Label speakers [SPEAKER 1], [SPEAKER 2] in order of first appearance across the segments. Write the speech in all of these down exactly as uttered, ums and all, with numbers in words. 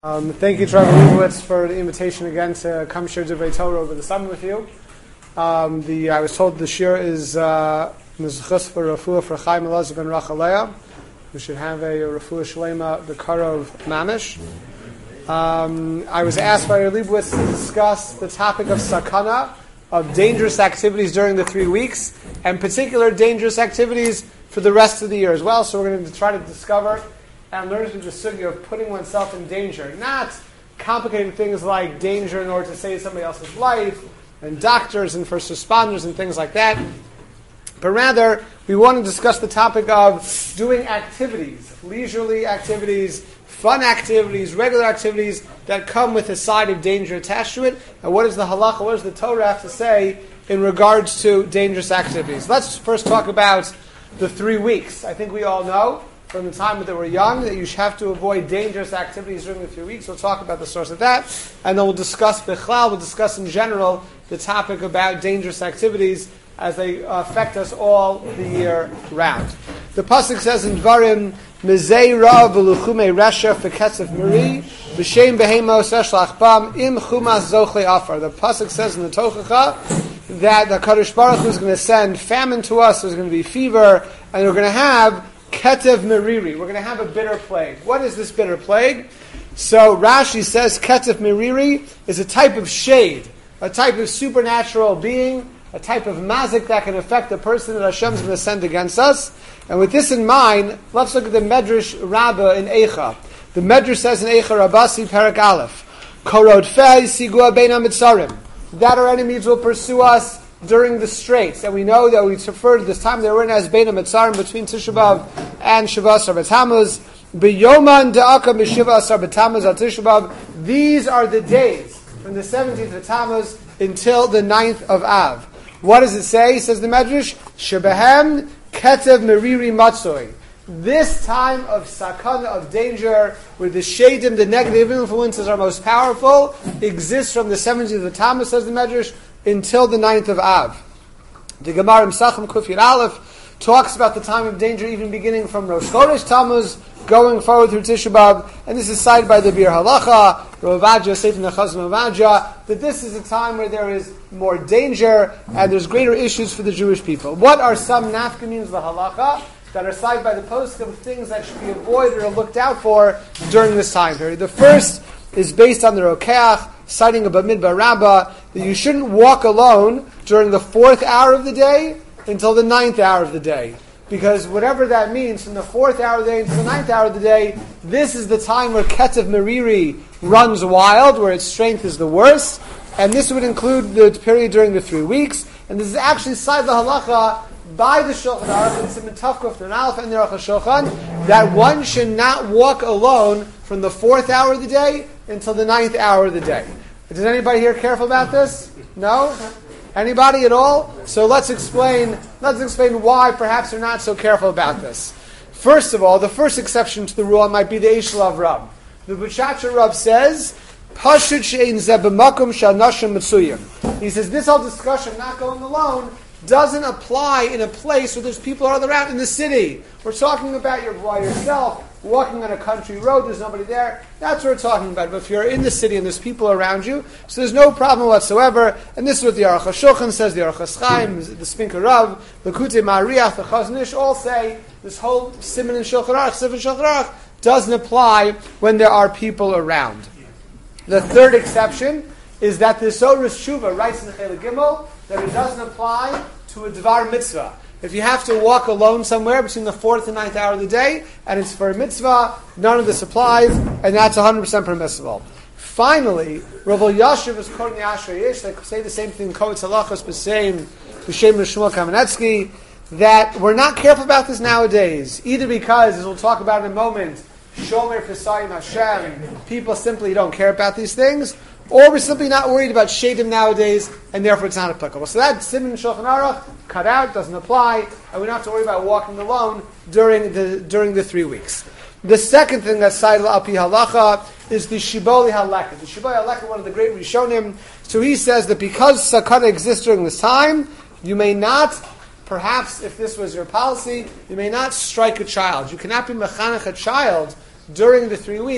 [SPEAKER 1] Um, thank you, Trevor Leibowitz, for the invitation again to come share Divrei Torah over the summer with you. Um, the I was told the shir is uh, Mizchus for Refuah for Chaim Elazar ben Rachaleah. We should have a Refuah Shlema B'Karov Mamish. Um, I was asked by Leibowitz to discuss the topic of sakana, of dangerous activities during the three weeks, and particular dangerous activities for the rest of the year as well. So we're going to try to discover and learn through the sugya of putting oneself in danger, not complicating things like danger in order to save somebody else's life, and doctors and first responders and things like that, but rather we want to discuss the topic of doing activities, leisurely activities, fun activities, regular activities that come with a side of danger attached to it, and what does the halacha, what does the Torah have to say in regards to dangerous activities. Let's first talk about the three weeks. I think we all know from the time that we're young that you have to avoid dangerous activities during the three weeks. We'll talk about the source of that, and then we'll discuss Bichlal, we'll discuss in general the topic about dangerous activities as they affect us all the year round. The pasuk says in Dvarim, Mizei Ra v'luchume resha feketzev miri b'shem behemos eshlach bam im chumas zochle afar. The pasuk says in the Tochacha that the Kadosh Baruch Hu is going to send famine to us. There's going to be fever, and we're going to have Ketev Meriri. We're going to have a bitter plague. What is this bitter plague? So Rashi says Ketev Meriri is a type of shade, a type of supernatural being, a type of mazik that can affect the person that Hashem is going to send against us. And with this in mind, let's look at the Medrash Rabbah in Eicha. The Medrash says in Eicha Rabasi Perak Aleph, Korod Fei Sigua Beina Mitzarim, that our enemies will pursue us during the straits, and we know that we refer to this time they were in as Beina Mitzarim between Tisha B'Av and Shiva Asar B'Tammuz. B'Yoman De'aka B'Shiva Asar B'Tammuz al Tisha B'Av. These are the days from the seventeenth of Tammuz until the ninth of Av. What does it say? Says the Medrash, Shebehem Ketev Meriri Matzoi. This time of sakana, of danger, where the shadim, the negative influences are most powerful, exists from the seventeenth of Tammuz, says the Medrash, until the ninth of Av. The Gemara in Sachem Kuf Yud Aleph talks about the time of danger even beginning from Rosh Chodesh Tammuz, going forward through Tisha B'Av, and this is cited by the Bir Halacha, Rav Avadja, Sefer Nechazim Avadja, that this is a time where there is more danger and there's greater issues for the Jewish people. What are some nafkamins of the Halacha that are cited by the poskim, things that should be avoided or looked out for during this time period? The first is based on the Rokeach, citing a Bamidbar Rabbah, that you shouldn't walk alone during the fourth hour of the day until the ninth hour of the day. Because whatever that means, from the fourth hour of the day until the ninth hour of the day, this is the time where Ketev Meriri runs wild, where its strength is the worst. And this would include the period during the three weeks. And this is actually cited the halacha by the Shulchan Aruch, and Siman Tavkuf and Aleph and the Aruch HaShulchan, that one should not walk alone from the fourth hour of the day until the ninth hour of the day. Is anybody here careful about this? No? Anybody at all? So let's explain. Let's explain why perhaps you're not so careful about this. First of all, the first exception to the rule might be the Eishalav Rab. The B'Chacha Rab says, "Pashut she'ein zeh b'makom she'anashim mitzuyim." He says this whole discussion, not going alone, doesn't apply in a place where there's people all around in the city. We're talking about your by yourself, walking on a country road, there's nobody there. That's what we're talking about. But if you're in the city and there's people around you, so there's no problem whatsoever. And this is what the Aruch HaShulchan says, the Aruch HaSchaim, the Spinker Rav, the Kutei Ma'ariach, the Chazon Ish, all say this whole Siman and Shulchan Aruch, Siman Shulchan Aruch, doesn't apply when there are people around. The third exception is that the Soros Shuvah writes in the Chelik Gimel that it doesn't apply to a Dvar Mitzvah. If you have to walk alone somewhere between the fourth and ninth hour of the day, and it's for a mitzvah, none of this applies, and that's one hundred percent permissible. Finally, Rav Yashiv is quoting the Ashrei Yish, they say the same thing, Kovetz Halachos B'Seim, B'Shem Shmuel Kamenetsky, that we're not careful about this nowadays, either because, as we'll talk about in a moment, Shomer Pesayim Hashem, people simply don't care about these things, or we're simply not worried about shadim nowadays, and therefore it's not applicable. So that Siman Shulchan Aruch, cut out, doesn't apply, and we don't have to worry about walking alone during the during the three weeks. The second thing that's cited al pi halacha is the Shiboli Halekha. The Shiboli Halekha, one of the great Rishonim, so he says that because sakana exists during this time, you may not, perhaps if this was your policy, you may not strike a child. You cannot be mechanech a child during the three weeks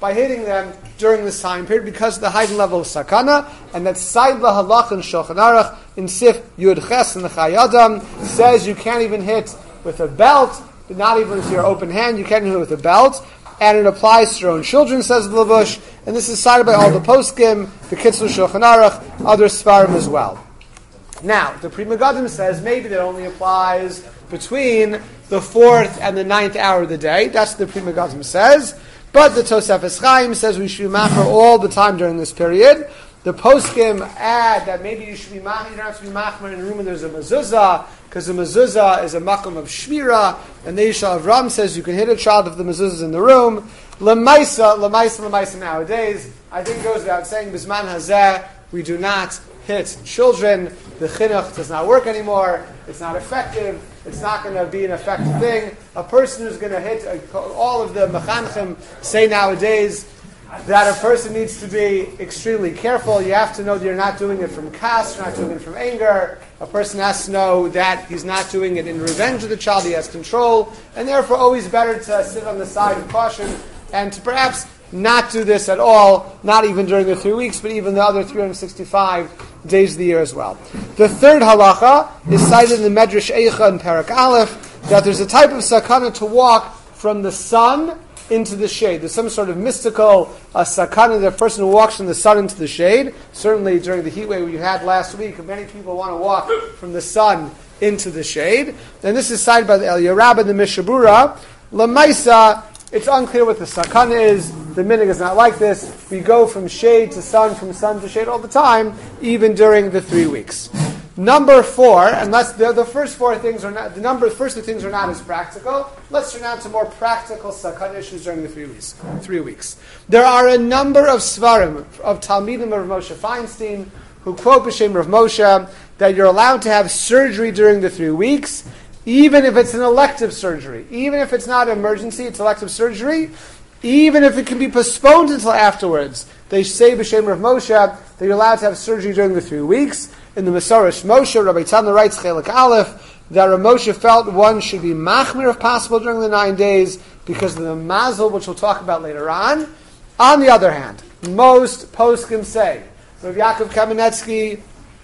[SPEAKER 1] by hitting them during this time period because of the heightened level of sakana, and that Said Lahalach and Shulchan Aruch in Sif Yud Ches and the Chayadam says you can't even hit with a belt, but not even with your open hand, you can't hit with a belt, and it applies to your own children, says the Lavush, and this is cited by all the poskim, the Kitzur Shulchan Aruch, other Svarim as well. Now, the Pri Megadim says maybe that only applies between the fourth and the ninth hour of the day. That's what the Pri Megadim says. But the Tosefes Chaim says we should be machmer all the time during this period. The poskim add that maybe you should be machmer, you don't have to be machmer in a room where there's a mezuzah, because the mezuzah is a makom of shmira, and the Yishal Avram says you can hit a child if the mezuzah is in the room. Lemaisa, lemaisa, lemaisa nowadays, I think it goes without saying, Bisman Hazeh, we do not hit children. The chinuch does not work anymore. It's not effective. It's not going to be an effective thing. A person who's going to hit, a, all of the mechanchim say nowadays that a person needs to be extremely careful. You have to know that you're not doing it from kas, you're not doing it from anger. A person has to know that he's not doing it in revenge of the child. He has control. And therefore always better to sit on the side of caution and to perhaps not do this at all, not even during the three weeks, but even the other three hundred sixty-five days of the year as well. The third halacha is cited in the Medrash Eicha in Parak Aleph, that there's a type of sakana to walk from the sun into the shade. There's some sort of mystical uh, sakana, the person who walks from the sun into the shade. Certainly during the heat wave we had last week, many people want to walk from the sun into the shade. And this is cited by the Eliyah Rabbah and the Mishabura. Lamaisa, it's unclear what the sakana is. The minig is not like this. We go from shade to sun, from sun to shade all the time, even during the three weeks. Number four, unless the, the first four things are not, the number, first two things are not as practical, let's turn out to more practical sakana issues during the three weeks. Three weeks. There are a number of svarim, of Talmidim of Rav Moshe Feinstein, who quote B'Shem Rav Moshe, that you're allowed to have surgery during the three weeks, even if it's an elective surgery. Even if it's not an emergency, it's elective surgery. Even if it can be postponed until afterwards. They say B'Shem Rav Moshe that you're allowed to have surgery during the three weeks. In the Masorah Moshe, Rabbi Tzadna writes, Chelik Aleph, that Rav Moshe felt one should be machmir if possible during the nine days because of the mazel, which we'll talk about later on. On the other hand, most poskim say, Rav Yaakov Kamenetsky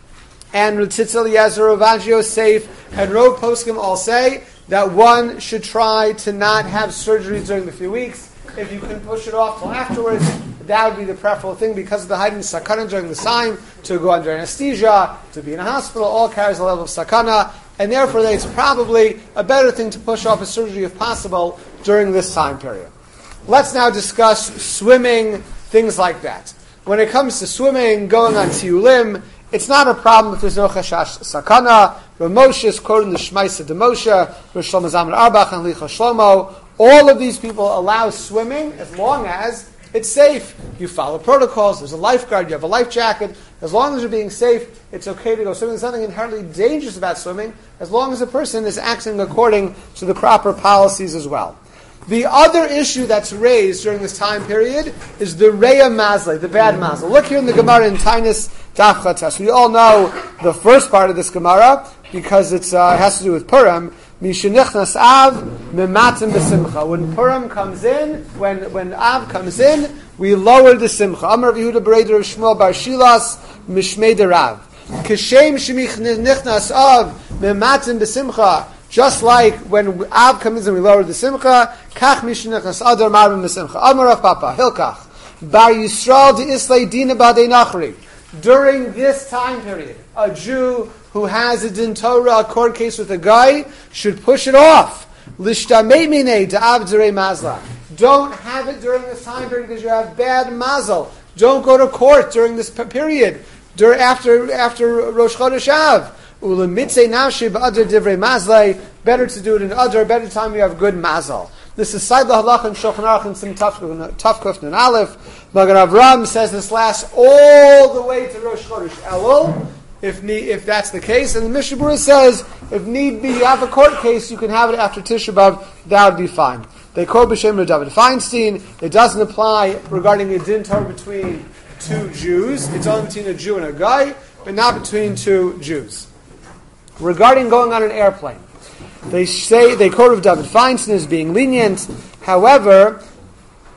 [SPEAKER 1] and Rav Tzitz Eliezer, Rav Avshi Yosef, and Rav poskim all say that one should try to not have surgery during the few weeks. If you can push it off till afterwards, that would be the preferable thing because of the heightened sakana during the time, to go under anesthesia, to be in a hospital, all carries a level of sakana, and therefore it's probably a better thing to push off a surgery if possible during this time period. Let's now discuss swimming, things like that. When it comes to swimming, going on tiyulim, it's not a problem if there's no chashash sakana. Rav Moshe is quoting the Shmaisa de Moshe, Rav Shlomo Zalman Auerbach, and Licha Shlomo. All of these people allow swimming as long as it's safe. You follow protocols, there's a lifeguard, you have a life jacket. As long as you're being safe, it's okay to go swimming. There's nothing inherently dangerous about swimming, as long as a person is acting according to the proper policies as well. The other issue that's raised during this time period is the Reya Mazle, the bad Mazle. Look here in the Gemara in Tainus Daf Chatas. We all know the first part of this Gemara because it's, uh, it has to do with Purim. Mishenichnas Av mematim b'simcha. When Purim comes in, when when Av comes in, we lower the simcha. Amar Yehuda Bereder of Shmuel Bar Shilas Mishmei Derav. Kishem shemichnichnas Av mematim b'simcha. Just like when Av comes in, we lower the simcha. Kach mishenichnas Adar marbim b'simcha. Amar Rav Papa Hilkach Bar Yisrael de Islay Dina Badei Nachri. During this time period, a Jew who has a din Torah, a court case with a guy, should push it off. L'shtamei minei da'av d'rei mazla. Don't have it during this time period because you have bad mazel. Don't go to court during this period, during, after after Rosh Chodesh Av. U'lemitzei nafshi ba'adar divrei mazlei. Better to do it in Adar, better time you have good mazel. This is Said Lahalach and Shulchan Aruch and some Tafkuf Nun Aleph. Magen Avram says this lasts all the way to Rosh Chodesh Elul. If need, if that's the case, and the Mishnah Berurah says, if need be, you have a court case, you can have it after Tisha B'Av, that would be fine. They quote B'Shem Rav David Feinstein, it doesn't apply regarding a din Torah between two Jews, it's only between a Jew and a guy, but not between two Jews. Regarding going on an airplane, they say, they quote Rav David Feinstein as being lenient, however,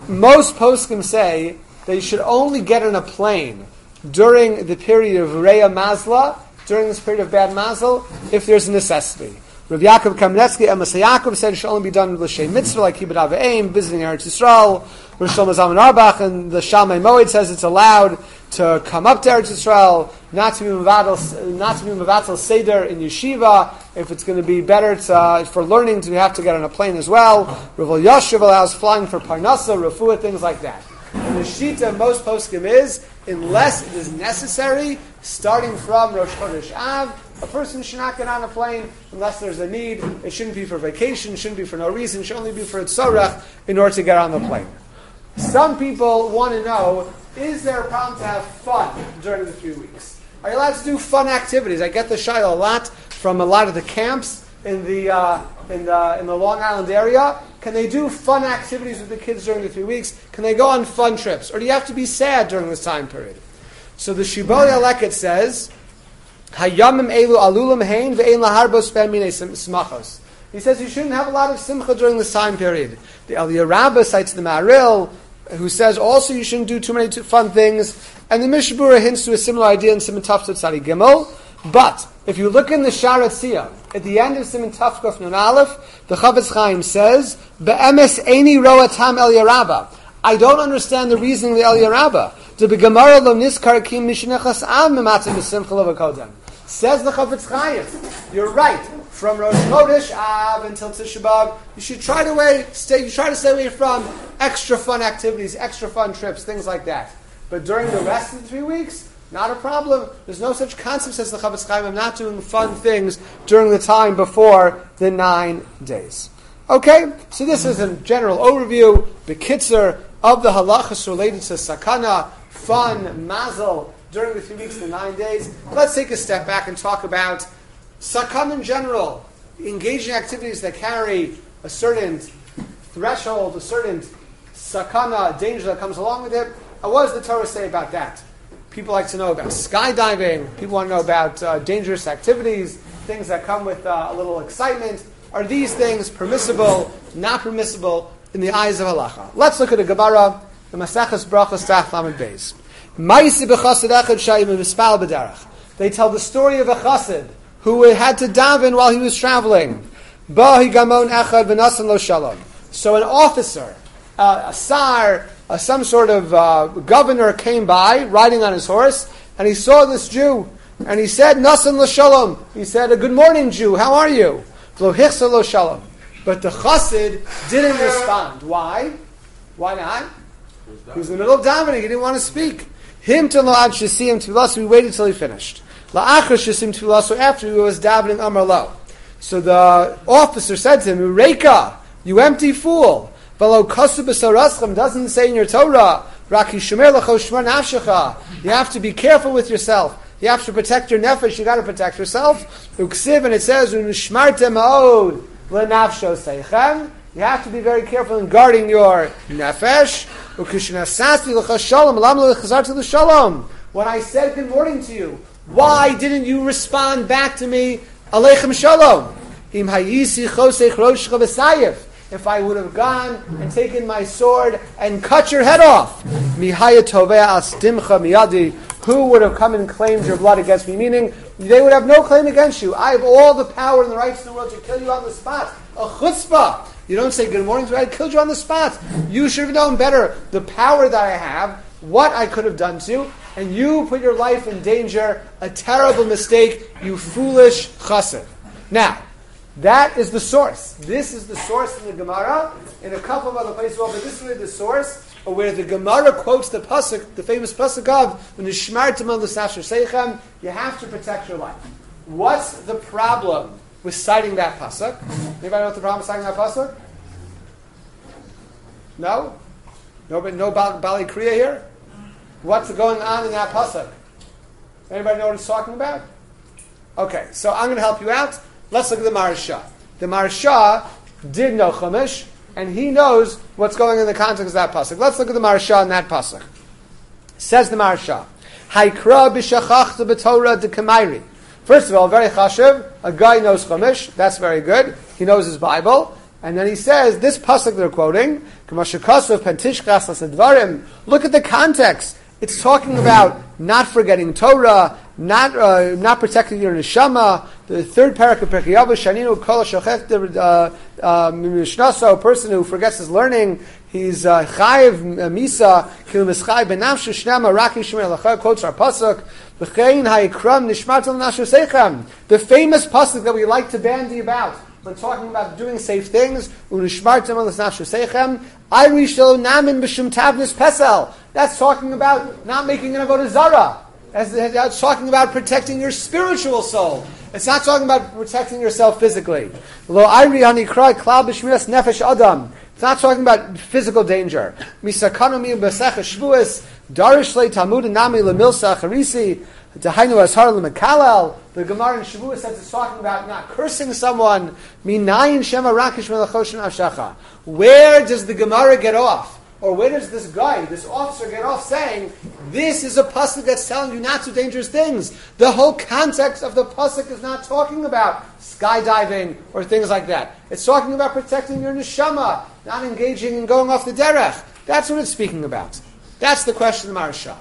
[SPEAKER 1] most poskim say that you should only get on a plane during the period of Reya Mazla, during this period of bad mazel, if there's a necessity. Rav Yaakov Kamenetsky, Emes Yaakov said it should only be done with l'shem mitzvah, like Kibbutz Av V'Eim, visiting Eretz Yisrael. Rosh Shlomo Zalman Auerbach and the Shalmei Moed says it's allowed to come up to Eretz Yisrael, not to be mevatel, not to be mevatel seder in yeshiva. If it's going to be better to, uh, for learning, to have to get on a plane as well. Rav Yashiv allows flying for parnasa, refuah, things like that. And the shita of most poskim is, unless it is necessary, starting from Rosh Chodesh Av, a person should not get on a plane unless there's a need. It shouldn't be for vacation, shouldn't be for no reason, it should only be for a tzorach in order to get on the plane. Some people want to know, is there a problem to have fun during the three weeks? Are you allowed to do fun activities? I get the shayla a lot from a lot of the camps in the uh, in the in the Long Island area. Can they do fun activities with the kids during the three weeks? Can they go on fun trips? Or do you have to be sad during this time period? So the Shibbolei Aleket says, Hayamim elu alulam hein ve'ein laharbos be'minei smachos. He says you shouldn't have a lot of simcha during this time period. The Eliyah Rabbah cites the Ma'aril, who says also you shouldn't do too many too fun things. And the Mishbura hints to a similar idea in Siman Tafsut Tzadi Gimel. But if you look in the Sharat Siyah, at the end of Siman Tafkuf Nun Aleph, the Chavetz Chaim says, Be'emes eini roa tam Eliyah Rabbah. I don't understand the reasoning of the Eliyah Rabbah. To be Gemara lo niskar kim mishnechas av mematzim b'simcha levakodem. Says the Chavetz Chaim, you're right. From Rosh Chodesh Av until Tisha B'Av, you should try to way, stay. You try to stay away from extra fun activities, extra fun trips, things like that. But during the rest of the three weeks, not a problem. There's no such concept, says the Chavetz Chaim, of not doing fun things during the time before the nine days. Okay, so this is a general overview, the kitzer of the halachas related to sakana, fun, mazel, during the three weeks and the nine days. Let's take a step back and talk about sakana in general, engaging activities that carry a certain threshold, a certain sakana, danger that comes along with it. And what does the Torah say about that? People like to know about skydiving. People want to know about uh, dangerous activities, things that come with uh, a little excitement. Are these things permissible, not permissible in the eyes of halacha? Let's look at a Gemara, the Maseches Brachos Daf Lamed Beis. Ma'aseh b'chassid echad shayim v'mispal b'derech. They tell the story of a chassid who had to daven while he was traveling. Bahi gamon echad v'nasan lo shalom. So an officer, uh, a sar, uh, some sort of uh, governor came by riding on his horse, and he saw this Jew, and he said, "Nasan lo shalom." He said, "A good morning, Jew. How are you?" Lo hichsa lo shalom. But the chassid didn't respond. Why? Why not? He was in the middle of davening. He didn't want to speak. Him to lo ad shesim tefillah, so we waited till he finished. La'achar shesim tefillah, so after he was davening amar lo. So the officer said to him, "Ureka, you empty fool. V'lo kasu b'saraschem doesn't say in your Torah, Raki shomer l'cho shmar nafshecha. You have to be careful with yourself. You have to protect your nefesh. You got to protect yourself. Uksiv, and it says, "U'nishmartem ma'od l'nafsho seichem." You have to be very careful in guarding your nefesh. U'kishnasasti l'cho shalom, lam l'chazarti l'shalom. When I said good morning to you, why didn't you respond back to me? Aleichem shalom. Im hayisi choseich roshcha v'sayif. If I would have gone and taken my sword and cut your head off, mihaya tovea asdimcha miyadi. Who would have come and claimed your blood against me? Meaning, they would have no claim against you. I have all the power and the rights in the world to kill you on the spot. A chutzpah. You don't say good morning to me, I killed you on the spot. You should have known better the power that I have, what I could have done to you, and you put your life in danger. A terrible mistake, you foolish chassid. Now, that is the source. This is the source in the Gemara. In a couple of other places, well, but this is really the source where the Gemara quotes the pasuk, the famous pasuk of when Nishmartem al l'safsher seichem, you have to protect your life. What's the problem with citing that pasuk? Anybody know what the problem with citing that pasuk? No? Nobody, no Bali Kriya here? What's going on in that pasuk? Anybody know what it's talking about? Okay, so I'm going to help you out. Let's look at the Maharsha. The Maharsha did know Chumash, and he knows what's going in the context of that pasuk. Let's look at the Maharsha in that pasuk. Says the Maharsha, Haikra b'shachachta b'torah d'kamairi. First of all, very chashuv, a guy knows Chumash, that's very good. He knows his Bible. And then he says, this pasuk they're quoting, look at the context. It's talking about not forgetting Torah, not uh, not protecting your neshama. The third parak of Pirkei Avos, Shaninu kol shochet mishnasa, a person who forgets his learning, he's chayiv misa kil mischai benafshu shnema rak yishmer lachar. Quotes our pasuk, v'chein ha'ikram nishmartel nashu seichem. The famous pasuk that we like to bandy about when talking about doing safe things. Unishmartem al nashu seichem. Irish lo namin b'shum tavnis pesel. That's talking about not making an avodah zara. That's talking about protecting your spiritual soul. It's not talking about protecting yourself physically. Lo ayri hanikra klal b'shmiras nefesh adam. It's not talking about physical danger. Misakanu mi b'sech shvuas darish le talmud nami lemilsa charisi dehainu ashar lemekalel. The Gemara in Shavuos says it's talking about not cursing someone. Minayin shema rakish melachoshin ashacha. Where does the Gemara get off? Or where does this guy, this officer, get off saying, this is a pasuk that's telling you not to do dangerous things? The whole context of the pasuk is not talking about skydiving or things like that. It's talking about protecting your neshama, not engaging in going off the derech. That's what it's speaking about. That's the question of Maharsha.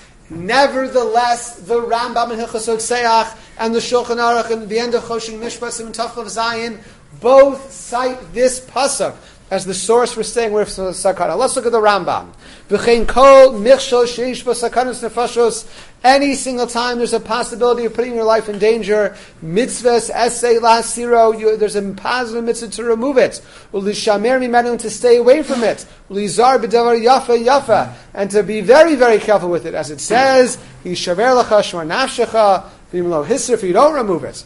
[SPEAKER 1] Nevertheless, the Rambam in Hilchos Seach and the Shulchan Aruch and the end of Choshen Mishpasim and Taflav Zayin both cite this pasuk as the source for saying we're sakana. Let's look at the Rambam. V'chein kol michshol sheish b'sakanos nefashos. Any single time there's a possibility of putting your life in danger, mitzvahs essay lasiro. There's a positive mitzvah to remove it. U'lishamer mimenu, to stay away from it. U'lizar b'davar yafa yafa, and to be very very careful with it, as it says, yishaver lacha shmar nafshecha v'imlo hisr, if you don't remove it.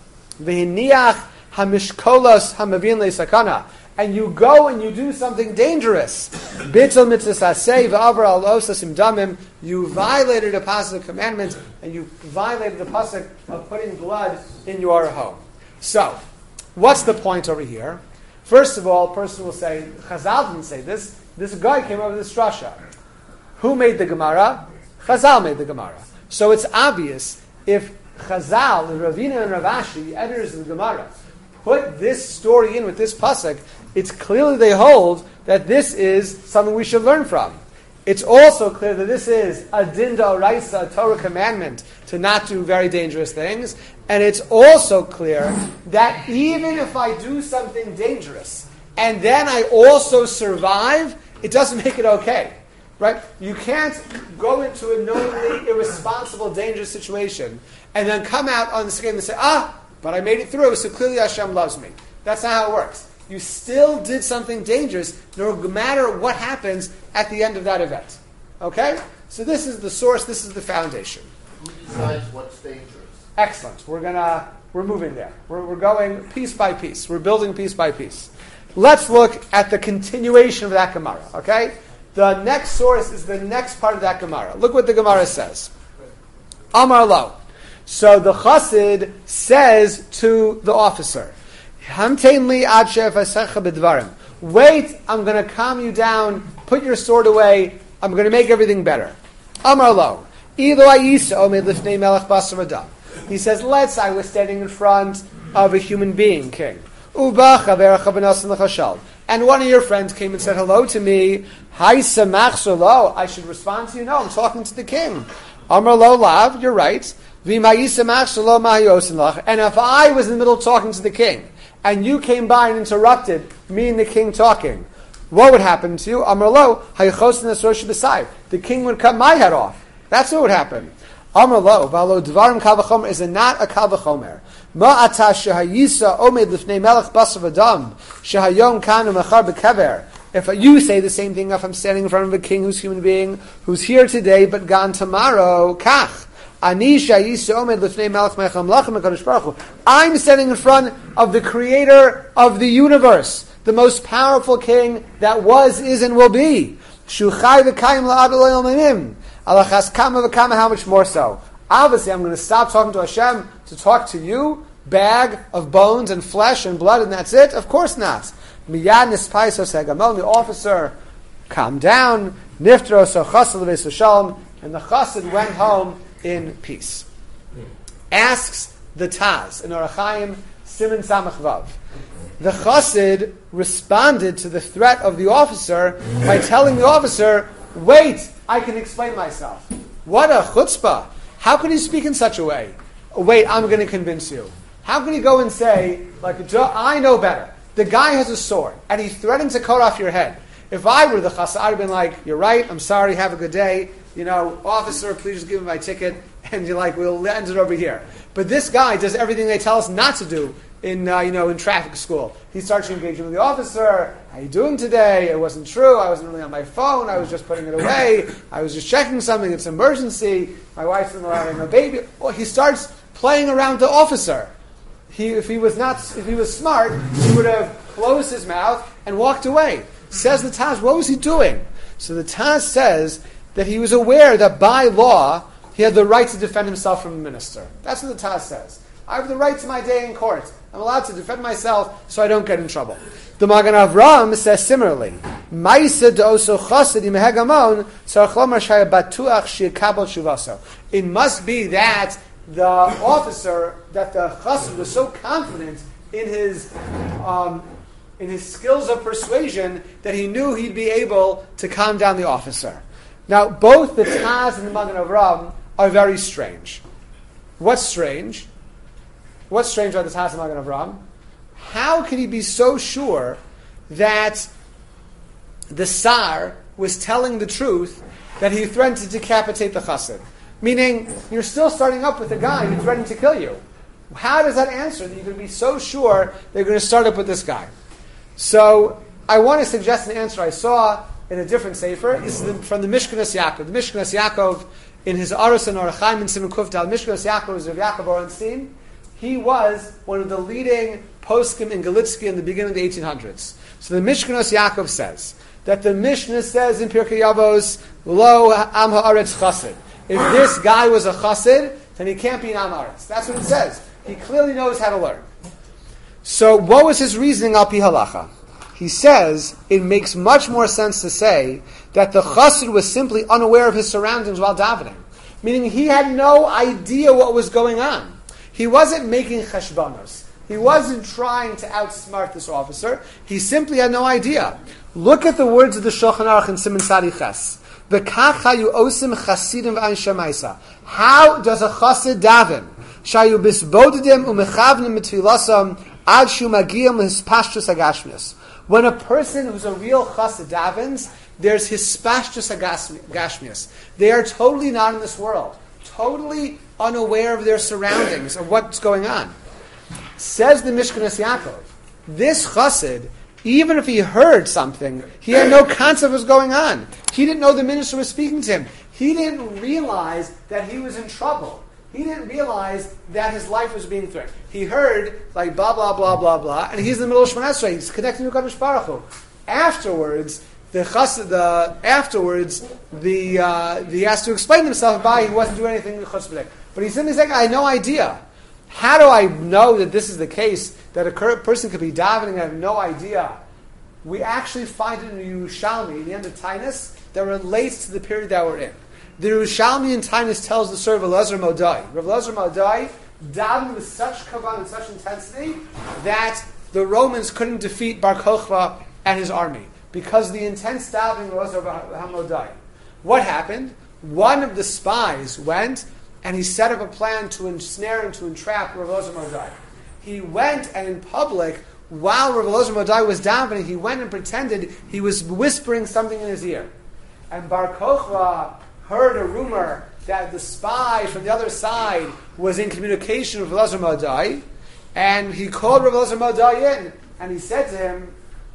[SPEAKER 1] V'hiniach hamishkolos hamavin le'sakana. And you go and you do something dangerous. Bittul mitzvah aseh v'avar al osasim damim. You violated a pasuk commandment, and you violated the pasuk of putting blood in your home. So, what's the point over here? First of all, a person will say, Chazal didn't say this. This guy came up with this drasha. Who made the Gemara? Chazal made the Gemara. So it's obvious if Chazal, Ravina and Ravashi, the editors of the Gemara, put this story in with this pasuk, it's clearly they hold that this is something we should learn from. It's also clear that this is a din d'oraisa, a Torah commandment to not do very dangerous things. And it's also clear that even if I do something dangerous and then I also survive, it doesn't make it okay. Right? You can't go into a knowingly irresponsible, dangerous situation and then come out on the screen and say, ah, but I made it through, so clearly Hashem loves me. That's not how it works. You still did something dangerous, no matter what happens at the end of that event. Okay? So this is the source, this is the foundation.
[SPEAKER 2] Who decides what's dangerous?
[SPEAKER 1] Excellent. We're gonna we're moving there. We're we're going piece by piece. We're building piece by piece. Let's look at the continuation of that Gemara. Okay? The next source is the next part of that Gemara. Look what the Gemara says. Amar lo. So the Chassid says to the officer, Wait, I'm going to calm you down, put your sword away, I'm going to make everything better. Amar lo. He says, let's say I was standing in front of a human being, king. And one of your friends came and said hello to me. I should respond to you. No, I'm talking to the king. Amar lo lav, you're right. And if I was in the middle talking to the king, and you came by and interrupted me and the king talking, what would happen to you? Amar lo, the king would cut my head off. That's what would happen. Amar lo, v'alo dvarim kal v'chomer is not a kal v'chomer. Ma'ata shehayisa omed lifnei melech basar v'dam shehayom kanu mechar b'kever. If you say the same thing if I'm standing in front of a king who's a human being, who's here today but gone tomorrow, kach. I'm standing in front of the creator of the universe, the most powerful king that was, is, and will be. How much more so? Obviously, I'm going to stop talking to Hashem to talk to you, bag of bones and flesh and blood, and that's it? Of course not. The officer calmed down, and the chassid went home in peace. Asks the Taz in Orach Chaim, Siman Samach Vav. The chassid responded to the threat of the officer by telling the officer, wait, I can explain myself. What a chutzpah. How could he speak in such a way? Wait, I'm going to convince you. How can he go and say, like, I know better. The guy has a sword, and he threatened to cut off your head. If I were the chassid, I'd have been like, you're right, I'm sorry, have a good day. You know, officer, please just give me my ticket. And you're like, we'll end it over here. But this guy does everything they tell us not to do in, uh, you know, in traffic school. He starts engaging with the officer. How you doing today? It wasn't true. I wasn't really on my phone. I was just putting it away. I was just checking something. It's an emergency. My wife's in the having a baby. Well, he starts playing around the officer. He, if he was not, if he was smart, he would have closed his mouth and walked away. Says the Taz, what was he doing? So the Taz says that he was aware that by law he had the right to defend himself from the minister. That's what the Taz says. I have the right to my day in court. I'm allowed to defend myself so I don't get in trouble. The Magen Avram says similarly, it must be that the officer, that the chassid was so confident in his um, in his skills of persuasion that he knew he'd be able to calm down the officer. Now, both the Taz and the Magen Avram are very strange. What's strange? What's strange about the Taz and Magen Avram? How can he be so sure that the Sar was telling the truth that he threatened to decapitate the chassid? Meaning, you're still starting up with a guy who threatened to kill you. How does that answer that you can be so sure they're going to start up with this guy? So, I want to suggest an answer I saw in a different sefer. This is from the Mishkanas Yaakov. The Mishkanas Yaakov, in his Aros and Orachaim and Simon Kuftal, Mishkanas Yaakov is of Yaakov Orenstein. He was one of the leading poskim in Galitsky in the beginning of the eighteen hundreds. So the Mishkanas Yaakov says that the Mishnah says in Pirkei Avos, Lo Am Haaretz Chassid. If this guy was a chassid, then he can't be an Am Haaretz. That's what it says. He clearly knows how to learn. So what was his reasoning al pi halacha? He says it makes much more sense to say that the chassid was simply unaware of his surroundings while davening. Meaning he had no idea what was going on. He wasn't making cheshbonos. He wasn't trying to outsmart this officer. He simply had no idea. Look at the words of the Shulchan Aruch in Siman Tzadi Ches. V'kach hayu osim chasidim v'anshe ma'isa. How does a chassid daven? Shayu bisbodedim umechavnim mitfilasam ad shu magiyam lehispashtus agashmius. When a person who's a real chassid davens, there's hispashtus agashmius. They are totally not in this world. Totally unaware of their surroundings, of what's going on. Says the Mishkanas Yaakov, this chassid, even if he heard something, he had no concept of what's going on. He didn't know the minister was speaking to him. He didn't realize that he was in trouble. He didn't realize that his life was being threatened. He heard, like, blah, blah, blah, blah, blah, and he's in the middle of Shemona Esrei. He's connecting to Kadosh Baruch Hu. Afterwards, the chassid, the, afterwards, the, uh, he has to explain himself by he wasn't doing anything chutzpah. But he's simply saying, I had no idea. How do I know that this is the case, that a person could be davening and have no idea? We actually find it in the Yerushalmi, in the end of Tainus, that relates to the period that we're in. The Yerushalmi in Tainus tells the story of Elazar Modai. Rav Elazar Modai davened with such kavan and such intensity that the Romans couldn't defeat Bar Kochva and his army because of the intense davening of Elazar Modai. What happened? One of the spies went and he set up a plan to ensnare and to entrap Rav Elazar Modai. He went and in public, while Rav Elazar Modai was davening, he went and pretended he was whispering something in his ear. And Bar Kochva heard a rumor that the spy from the other side was in communication with Rav Elazar Modai, and he called Rav Elazar Modai in, and he said to him,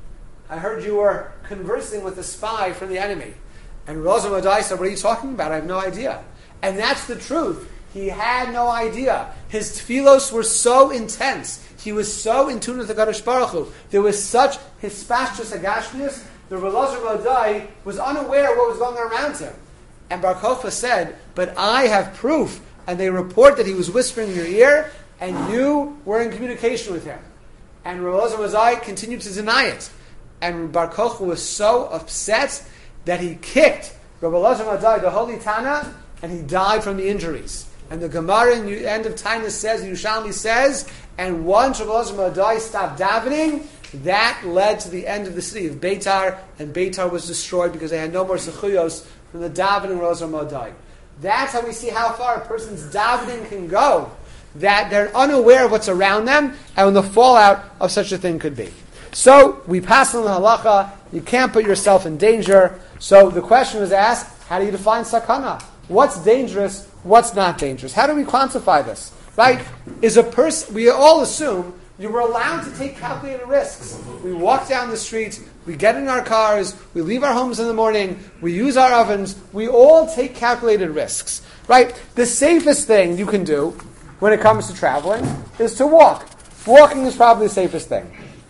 [SPEAKER 1] I heard you were conversing with a spy from the enemy. And Rav Elazar Modai said, what are you talking about? I have no idea. And that's the truth. He had no idea. His tefillos were so intense. He was so in tune with the Kadosh Baruch Hu. There was such hispashtus agashmius. The Rav Elazar Modai was unaware of what was going on around him. And Bar Kochva said, but I have proof. And they report that he was whispering in your ear, and you were in communication with him. And Rav Elazar Modai continued to deny it. And Bar Kochva was so upset that he kicked Rav Elazar Modai, the holy Tana, and he died from the injuries. And the Gemara in the end of Tainus says, Yerushalmi says, And once Rabbi Elazar Madai stopped davening, that led to the end of the city of Beitar, and Beitar was destroyed because they had no more zechuyos from the davening Rabbi Elazar Madai. That's how we see how far a person's davening can go, that they're unaware of what's around them and when the fallout of such a thing could be. So, we pass on the halacha, you can't put yourself in danger. So the question was asked, how do you define sakana? What's dangerous, what's not dangerous? How do we quantify this? Right? Is a person, we all assume you were allowed to take calculated risks. We walk down the street, we get in our cars, we leave our homes in the morning, we use our ovens, we all take calculated risks. Right? The safest thing you can do when it comes to traveling is to walk. Walking is probably the safest thing.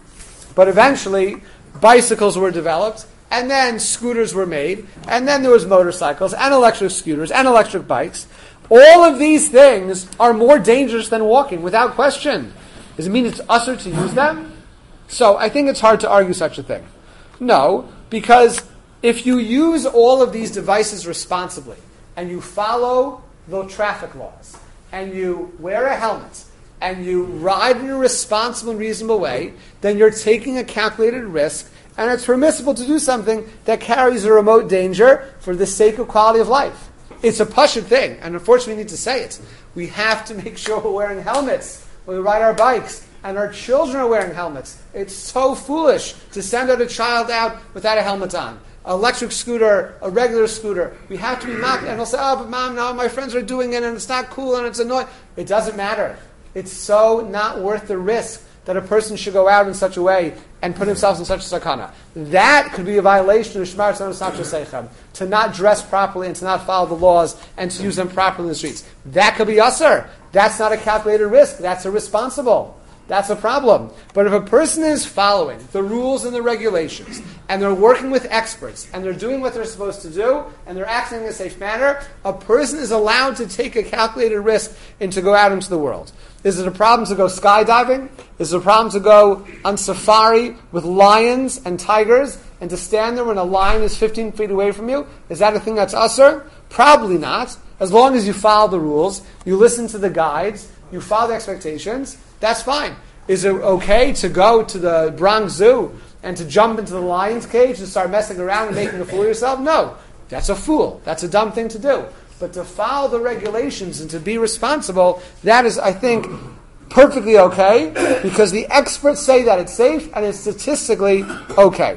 [SPEAKER 1] But eventually, bicycles were developed, and then scooters were made, and then there was motorcycles, and electric scooters, and electric bikes. All of these things are more dangerous than walking, without question. Does it mean it's usher to use them? So I think it's hard to argue such a thing. No, because if you use all of these devices responsibly, and you follow the traffic laws, and you wear a helmet, and you ride in a responsible and reasonable way, then you're taking a calculated risk, and it's permissible to do something that carries a remote danger for the sake of quality of life. It's a pashut thing, and unfortunately we need to say it. We have to make sure we're wearing helmets when we ride our bikes, and our children are wearing helmets. It's so foolish to send out a child out without a helmet on. An electric scooter, a regular scooter. We have to be mocked, and they'll say, oh, but mom, no, my friends are doing it, and it's not cool, and it's annoying. It doesn't matter. It's so not worth the risk that a person should go out in such a way and put himself in such a sakana. That could be a violation of Shmar Tzadam Satcha Seichem, to not dress properly and to not follow the laws and to use them properly in the streets. That could be usher. That's not a calculated risk. That's irresponsible. That's a problem. But if a person is following the rules and the regulations, and they're working with experts, and they're doing what they're supposed to do, and they're acting in a safe manner, a person is allowed to take a calculated risk and to go out into the world. Is it a problem to go skydiving? Is it a problem to go on safari with lions and tigers, and to stand there when a lion is fifteen feet away from you? Is that a thing that's usher? Probably not. As long as you follow the rules, you listen to the guides, you follow the expectations, that's fine. Is it okay to go to the Bronx Zoo and to jump into the lion's cage and start messing around and making a fool of yourself? No. That's a fool. That's a dumb thing to do. But to follow the regulations and to be responsible, that is, I think, perfectly okay, because the experts say that it's safe and it's statistically okay.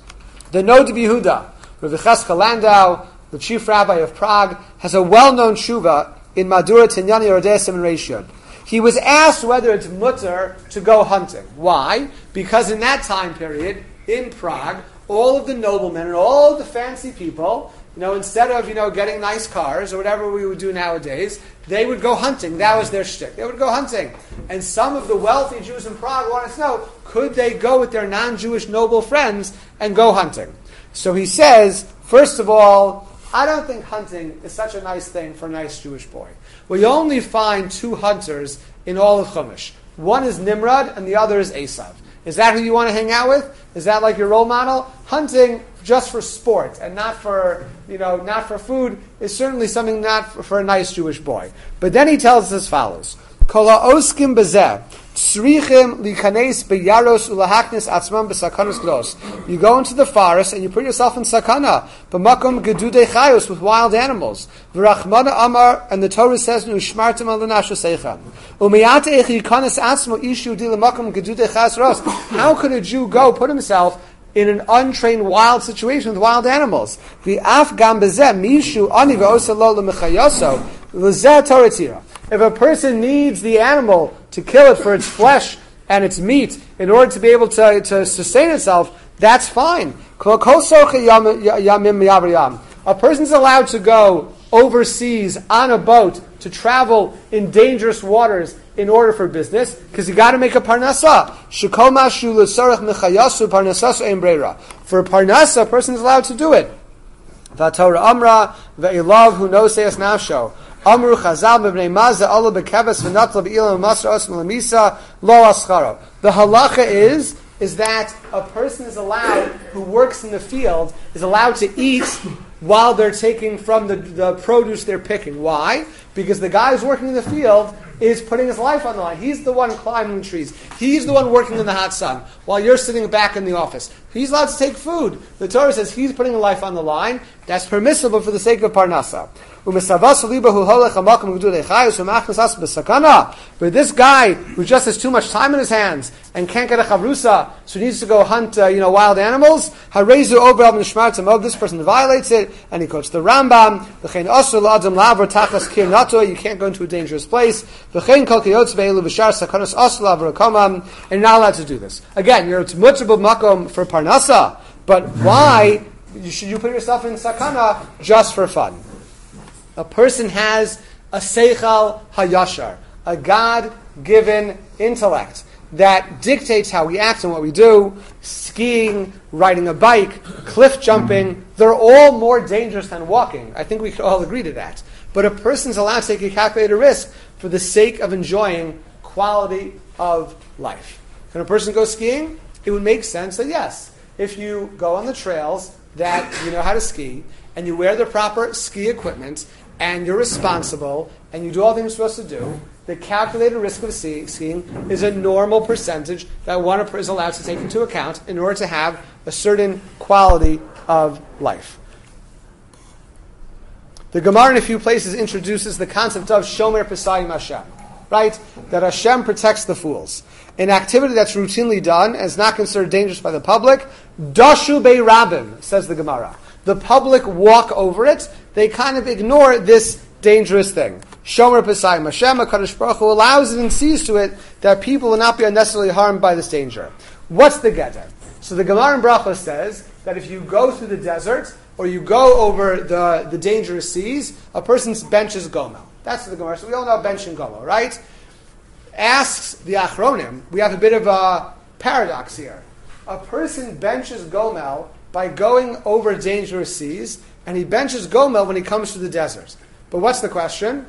[SPEAKER 1] The Nod of Yehuda, Rav Yecheskel Landau, the chief rabbi of Prague, has a well-known tshuva in Madura Tinyani Yoredesim and Reishon. He was asked whether it's mutter to go hunting. Why? Because in that time period, in Prague, all of the noblemen and all of the fancy people, you know, instead of, you know, getting nice cars or whatever we would do nowadays, they would go hunting. That was their shtick. They would go hunting. And some of the wealthy Jews in Prague wanted to know, could they go with their non-Jewish noble friends and go hunting? So he says, first of all, I don't think hunting is such a nice thing for a nice Jewish boy. We only find two hunters in all of Chumash. One is Nimrod and the other is Esav. Is that who you want to hang out with? Is that like your role model? Hunting just for sport and not for, you know, not for food is certainly something not for, for a nice Jewish boy. But then he tells us as follows: Kol ha'oskim bezeh tzrichim likanes beyaros ulahaknes atzmam besakanos gdos. You go into the forest and you put yourself in sakana, b'makom gedudei chayos, with wild animals. V'rachmana amar, and the Torah says, "U'shmartem al l'nashoseicha." U'miyate echi yikanes atzmo ishu di l'makom gedudei chayos ros. How could a Jew go put himself in an untrained wild situation with wild animals? V'af gam bezeh mishu ani v'osa lo l'mechayoso l'zeh Torah tira. If a person needs the animal to kill it for its flesh and its meat in order to be able to, to sustain itself, that's fine. A person's allowed to go overseas on a boat to travel in dangerous waters in order for business, because you got to make a parnasa. For a parnasa, a person is allowed to do it. V'Torah amra ve'ilav hu noseas nafsho. Amru Chazal b'bnei Mazah Allah b'keves v'natla b'ilam masra osm l'misa lo ascharo. The halacha is is that a person is allowed, who works in the field, is allowed to eat while they're taking from the, the produce they're picking. Why? Because the guy who's working in the field is putting his life on the line. He's the one climbing trees. He's the one working in the hot sun while you're sitting back in the office. He's allowed to take food. The Torah says he's putting his life on the line. That's permissible for the sake of parnasa. But this guy who just has too much time in his hands and can't get a chavrusa, so he needs to go hunt, uh, you know, wild animals. This person violates it, and he quotes the Rambam. You can't go into a dangerous place. And you're not allowed to do this. Again, you're mutzabel makom for parnasa, but why should you put yourself in sakana just for fun? A person has a seichal hayashar, a God-given intellect that dictates how we act and what we do. Skiing, riding a bike, cliff jumping, they're all more dangerous than walking. I think we could all agree to that. But a person's allowed to take a calculated risk for the sake of enjoying quality of life. Can a person go skiing? It would make sense that yes, if you go on the trails that you know how to ski, and you wear the proper ski equipment, and you're responsible, and you do all the things you're supposed to do, the calculated risk of skiing is a normal percentage that one is allowed to take into account in order to have a certain quality of life. The Gemara in a few places introduces the concept of Shomer Pesayim Hashem, right? That Hashem protects the fools. An activity that's routinely done and is not considered dangerous by the public, Dashu Bei Rabim, says the Gemara. The public walk over it, they kind of ignore this dangerous thing. Shomer Pesayim Hashem, HaKadosh Baruch Hu allows it and sees to it that people will not be unnecessarily harmed by this danger. What's the geder? So the Gemara in Bracha says that if you go through the desert, or you go over the, the dangerous seas, a person's benches gomel. That's the Gemara. So we all know bench and gomel, right? Asks the Achronim, we have a bit of a paradox here. A person benches gomel by going over dangerous seas, and he benches gomel when he comes to the desert. But what's the question?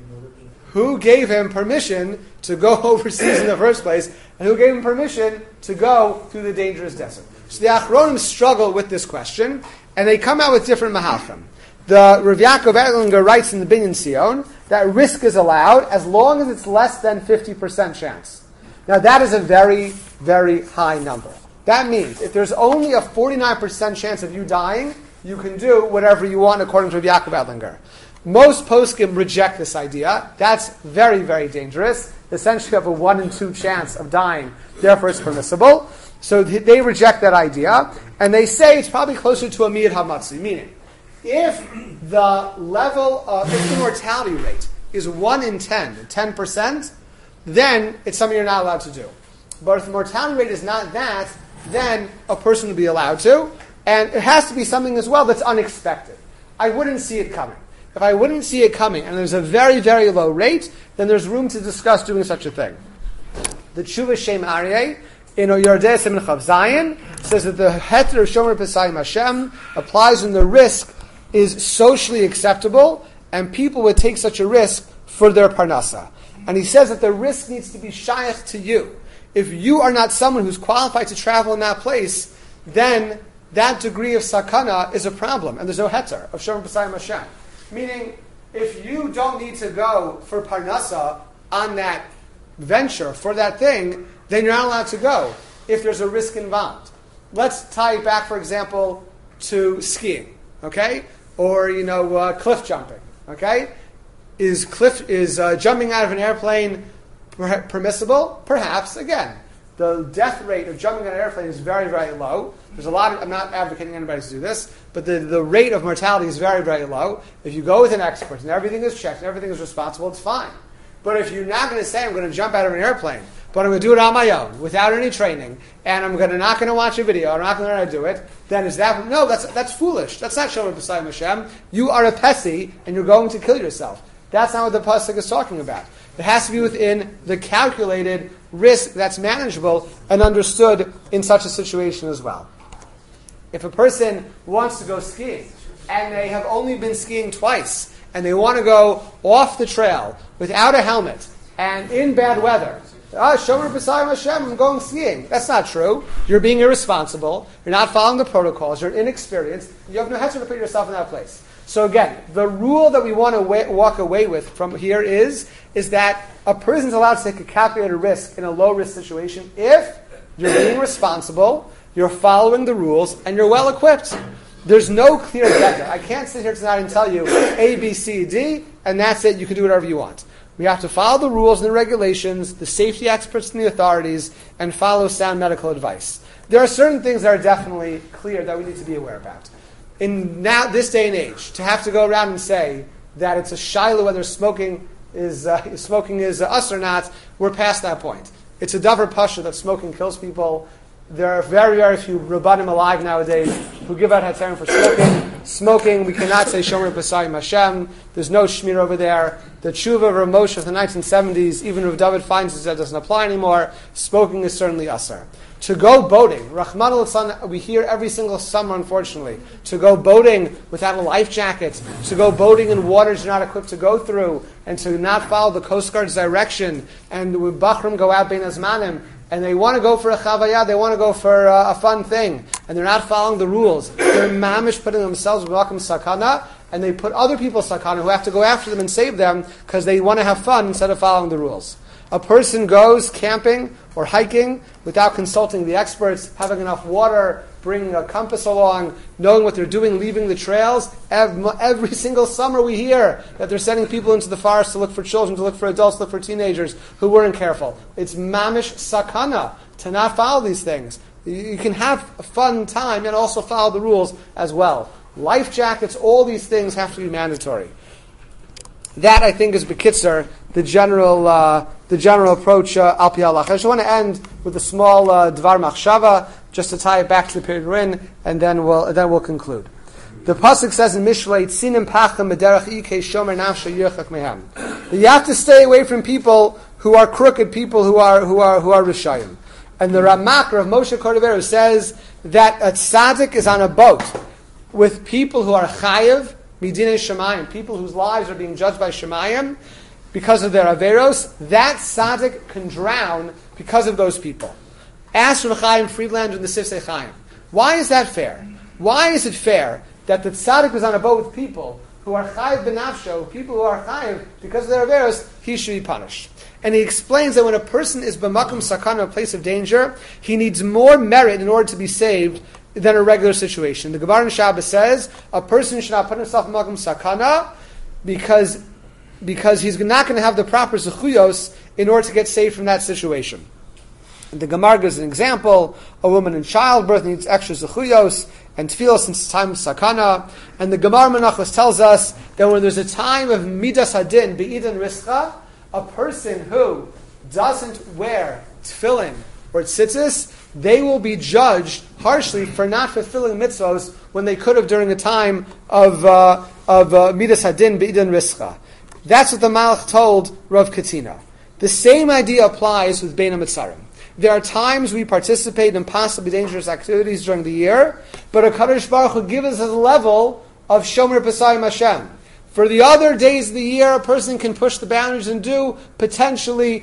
[SPEAKER 1] Who gave him permission to go overseas in the first place, and who gave him permission to go through the dangerous desert? So the Achronim struggle with this question, and they come out with different mahalchim. The Rav Yaakov Erlinger writes in the Binyan Sion that risk is allowed as long as it's less than fifty percent chance. Now that is a very, very high number. That means if there's only a forty-nine percent chance of you dying, you can do whatever you want according to Rav Yaakov Erlinger. Most poskim reject this idea. That's very, very dangerous. Essentially you have a one in two chance of dying, therefore it's permissible. So they reject that idea, and they say it's probably closer to a miyad hamatzi, meaning if the level of, if the mortality rate is one in ten, ten percent, then it's something you're not allowed to do. But if the mortality rate is not that, then a person would be allowed to, and it has to be something as well that's unexpected. I wouldn't see it coming. If I wouldn't see it coming, and there's a very, very low rate, then there's room to discuss doing such a thing. The Tshuva Shem Aryeh, in Yordei Siman Chav Zayin, says that the heter of Shomer Pesayim Hashem applies when the risk is socially acceptable and people would take such a risk for their parnasa. And he says that the risk needs to be shayach to you. If you are not someone who's qualified to travel in that place, then that degree of sakana is a problem, and there's no heter of Shomer Pesayim Hashem. Meaning, if you don't need to go for parnasa on that venture, for that thing, then you're not allowed to go if there's a risk involved. Let's tie it back, for example, to skiing, okay? Or, you know, uh, cliff jumping, okay? Is cliff is uh, jumping out of an airplane per- permissible? Perhaps. Again, the death rate of jumping out of an airplane is very, very low. There's a lot of, I'm not advocating anybody to do this, but the, the rate of mortality is very, very low. If you go with an expert and everything is checked and everything is responsible, it's fine. But if you're not going to say, I'm going to jump out of an airplane, but I'm going to do it on my own, without any training, and I'm going to, not going to watch a video, I'm not going to learn how to do it, then is that, no, that's that's foolish. That's not Shomer Pesayim Hashem. You are a pesi, and you're going to kill yourself. That's not what the pasuk is talking about. It has to be within the calculated risk that's manageable and understood in such a situation as well. If a person wants to go skiing, and they have only been skiing twice, and they want to go off the trail without a helmet, and in bad weather, ah, Shomer Pesayim Hashem, I'm going skiing. That's not true. You're being irresponsible. You're not following the protocols. You're inexperienced. You have no heter to put yourself in that place. So again, the rule that we want to wa- walk away with from here is, is that a person is allowed to take a calculated risk in a low-risk situation if you're being responsible, you're following the rules, and you're well-equipped. There's no clear data. I can't sit here tonight and tell you A, B, C, D, and that's it. You can do whatever you want. We have to follow the rules and the regulations, the safety experts and the authorities, and follow sound medical advice. There are certain things that are definitely clear that we need to be aware about. In now this day and age, to have to go around and say that it's a shiloh whether smoking is uh, smoking is uh, us or not, we're past that point. It's a davar pasha that smoking kills people. There are very, very few rabbanim alive nowadays who give out heterim for smoking. Smoking, we cannot say shomer b'sayim Hashem. There's no shmir over there. The tshuva of Rav Moshe of the nineteen seventies, even if David finds it, that doesn't apply anymore. Smoking is certainly asar. To go boating, Rahman al we hear every single summer, unfortunately, to go boating without a life jacket, to go boating in waters you're not equipped to go through, and to not follow the Coast Guard's direction, and with Bachram go out bein azmanim, and they want to go for a chavayah, they want to go for uh, a fun thing, and they're not following the rules. They're mamish putting themselves in sakana, and they put other people sakana who have to go after them and save them because they want to have fun instead of following the rules. A person goes camping or hiking without consulting the experts, having enough water, bringing a compass along, knowing what they're doing, leaving the trails. Every single summer we hear that they're sending people into the forest to look for children, to look for adults, to look for teenagers who weren't careful. It's mamish sakana to not follow these things. You can have a fun time and also follow the rules as well. Life jackets, all these things have to be mandatory. That, I think, is Bekitzer, the general uh, the general approach uh, al pi halach. I just want to end with a small uh, dvar machshava, just to tie it back to the period we're in, and then we'll then we'll conclude. The pasuk says in Mishlei, "Tzinim pacham b'derech ikei shomer nafshe yirchak mehem." You have to stay away from people who are crooked, people who are who are who are rishayim. And the Ramak of Moshe Cordovero says that a tzaddik is on a boat with people who are chayiv midinei shemayim, people whose lives are being judged by shemayim because of their averos. That tzaddik can drown because of those people. Ask Rav Chaim Friedlander in the Sifsei Chaim, why is that fair? Why is it fair that the tzaddik was on a boat with people who are chayiv b'nafsho, people who are chayiv because of their averos, he should be punished? And he explains that when a person is b'makom sakana, a place of danger, he needs more merit in order to be saved than a regular situation. The Gemara in Shabbos says a person should not put himself in b'makom sakana because because he's not going to have the proper zechuyos in order to get saved from that situation. The Gemara gives an example: a woman in childbirth needs extra zechuyos and tefillah since it's time of sakana. And the Gemara Menachos tells us that when there's a time of midas hadin be'idan rischa, a person who doesn't wear tefillin or tzitzis, they will be judged harshly for not fulfilling mitzvos when they could have during a time of uh, of uh, midas hadin be'idan rischa. That's what the Malach told Rav Katina. The same idea applies with Bein HaMetzarim. There are times we participate in possibly dangerous activities during the year, but HaKadosh Baruch Hu gives us a level of Shomer B'Sayim Hashem. For the other days of the year, a person can push the boundaries and do potentially,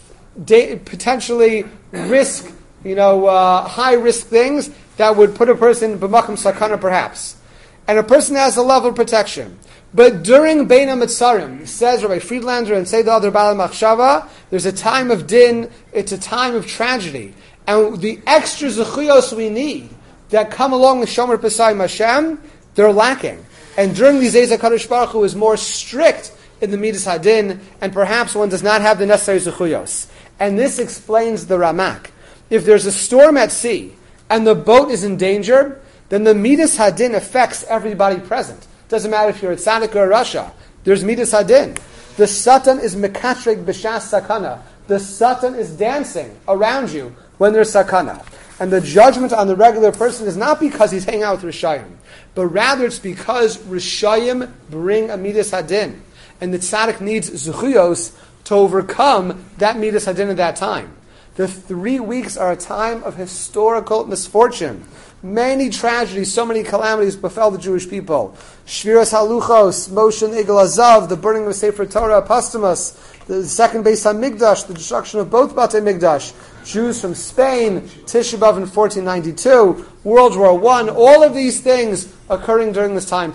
[SPEAKER 1] da- potentially risk, you know, uh, high risk things that would put a person in b'makom sakana perhaps. And a person has a level of protection. But during Bein HaMetzarim, says Rabbi Friedlander and say the other Baalei Machshava, there's a time of din, it's a time of tragedy. And the extra zechuyos we need that come along with Shomer B'Sayim Hashem, they're lacking. And during these days, HaKadosh Baruch Hu is more strict in the Midas Hadin, and perhaps one does not have the necessary zechuyos. And this explains the Ramak. If there's a storm at sea, and the boat is in danger, then the Midas Hadin affects everybody present. Doesn't matter if you're a tzaddik or a rasha. There's midas hadin. The satan is mekatreg b'shas sakana. The satan is dancing around you when there's sakana. And the judgment on the regular person is not because he's hanging out with rishayim, but rather it's because rishayim bring a midas hadin, and the tzaddik needs zechuyos to overcome that midas hadin at that time. The three weeks are a time of historical misfortune. Many tragedies, so many calamities befell the Jewish people. Shviras Haluchos, Moshe and Egel Azav, the burning of Sefer Torah, Apostomus, the second Beis HaMikdash, the destruction of both Batei Mikdash, Jews from Spain, Tisha B'Av in fourteen ninety-two, World War One, all of these things occurring during this time period.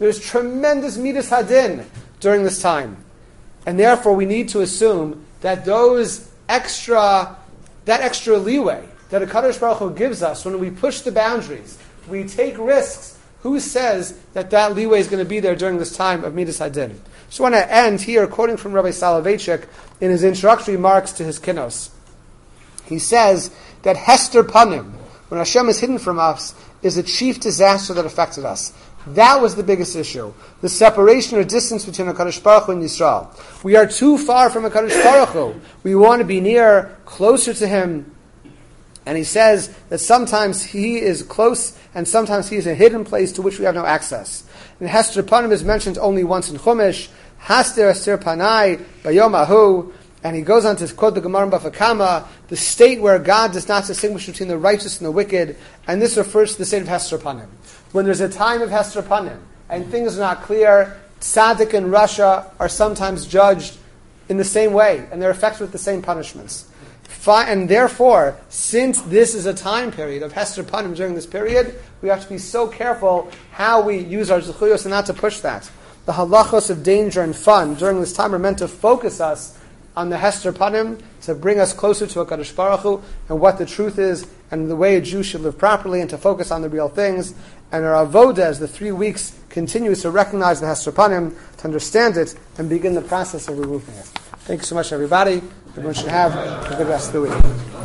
[SPEAKER 1] There's tremendous midas hadin during this time. And therefore we need to assume that those extra, that extra leeway that HaKadosh Baruch Hu gives us when we push the boundaries, we take risks, who says that that leeway is going to be there during this time of midas hadin? Just want to end here quoting from Rabbi Soloveitchik in his introductory remarks to his Kinos. He says that Hester Panim, when Hashem is hidden from us, is a chief disaster that affected us. That was the biggest issue. The separation or distance between HaKadosh Baruch Hu and Yisrael. We are too far from HaKadosh Baruch Hu. We want to be near, closer to Him. And he says that sometimes He is close and sometimes He is a hidden place to which we have no access. And Hester Panim is mentioned only once in Chumash. Haster Asir Panai Bayom Ahu. And he goes on to quote the Gemara in Bava Kama, the state where God does not distinguish between the righteous and the wicked, and this refers to the state of Hester Panim. When there's a time of Hester Panim, and things are not clear, tzaddik and Rasha are sometimes judged in the same way, and they're affected with the same punishments. And therefore, since this is a time period of Hester Panim during this period, we have to be so careful how we use our zechuyos and not to push that. The halachos of danger and fun during this time are meant to focus us on the Hester Panim, to bring us closer to HaKadosh Baruch Hu and what the truth is and the way a Jew should live properly, and to focus on the real things. And our avodah, as the three weeks continues to recognize the Hester Panim, to understand it and begin the process of removing it. Thank you so much, everybody. Everyone should have a good rest of the week.